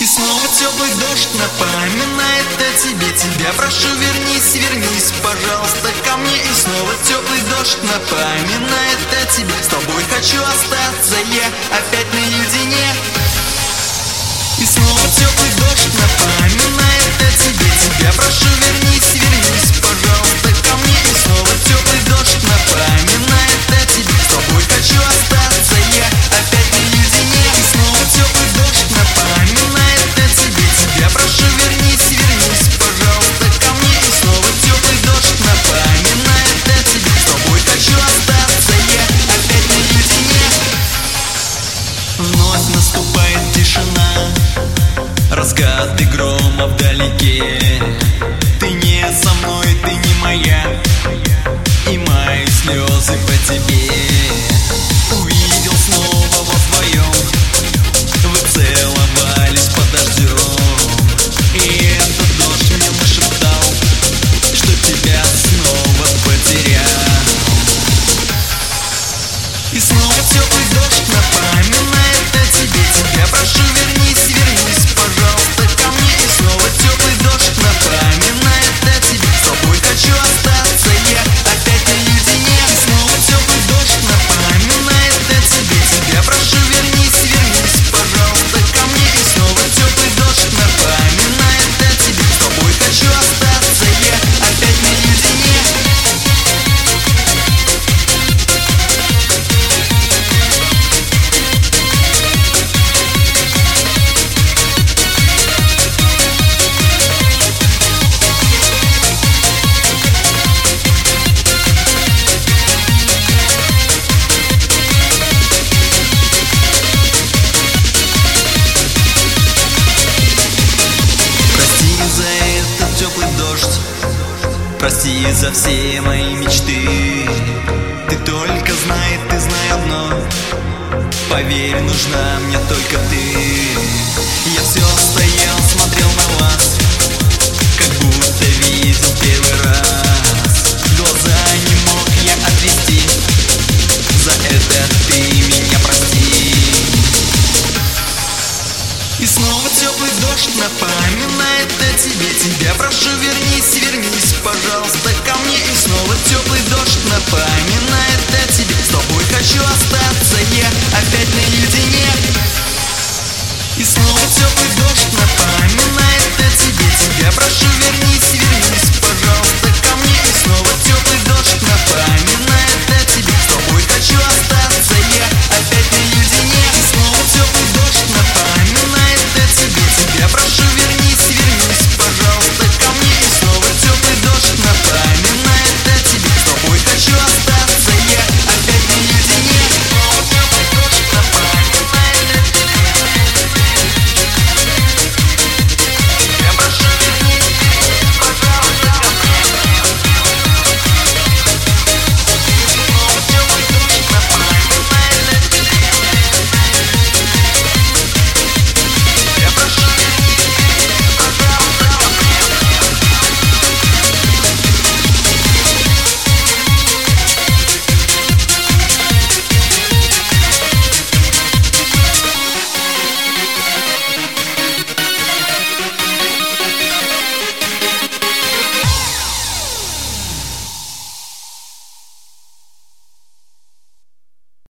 И снова теплый дождь напоминает о тебе. Тебя прошу, вернись, вернись, пожалуйста, ко мне. И снова теплый дождь напоминает о тебе. С тобой хочу остаться я опять наедине. И снова теплый дождь напоминает о тебе. Тебя прошу, вернись, вернись, пожалуйста, ко мне. И снова теплый дождь напоминает о тебе. С тобой хочу остаться я опять наедине. И снова теплый дождь напоминает о тебе. Тебя прошу, вернись, вернись, пожалуйста, ко мне. И снова теплый дождь напоминает о тебе. С тобой хочу остаться я опять наедине. Вновь наступает тишина, раскаты грома вдалеке. Ты не со мной, ты не моя, и мои слезы по тебе. Увидел снова во вдвоем, вы целовались под дождем. И этот дождь мне нашептал, что тебя снова потерял. И снова теплый дождь напоминает о тебе. Тебя прошу, вернись, вернись, пожалуйста, ко мне. И снова теплый дождь напоминает о тебе. С тобой хочу остаться я опять наедине. И снова теплый дождь напоминает о тебе. Тебя прошу, вернись, вернись, пожалуйста, ко мне. И снова теплый дождь напоминает о тебе. С тобой хочу остаться я опять наедине. Прости за все мои мечты. Ты только знай, ты знай одно: поверь, нужна мне только ты. Я все стоял, смотрел на вас, как будто видел первый раз. Глаза не мог я отвести, за это ты меня прости. И снова теплый дождь напоминает о тебе. Тебя прошу, вернись, вернись, пожалуйста, ко мне. И снова теплый дождь напоминает о тебе. С тобой хочу остаться я опять наедине. И снова теплый дождь напоминает о тебе. Тебя прошу, вернись, вернись,